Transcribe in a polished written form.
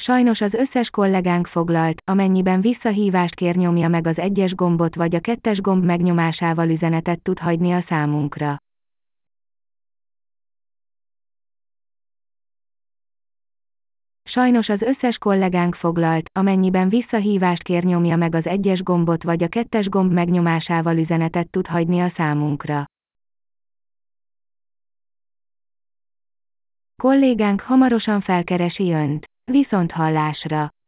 Sajnos az összes kollégánk foglalt, amennyiben visszahívást kér, nyomja meg az 1-es gombot vagy a 2-es gomb megnyomásával üzenetet tud hagyni a számunkra. Sajnos az összes kollégánk foglalt, amennyiben visszahívást kér, nyomja meg az 1-es gombot vagy a 2-es gomb megnyomásával üzenetet tud hagyni a számunkra. Kollégánk hamarosan felkeresi Önt. Viszonthallásra!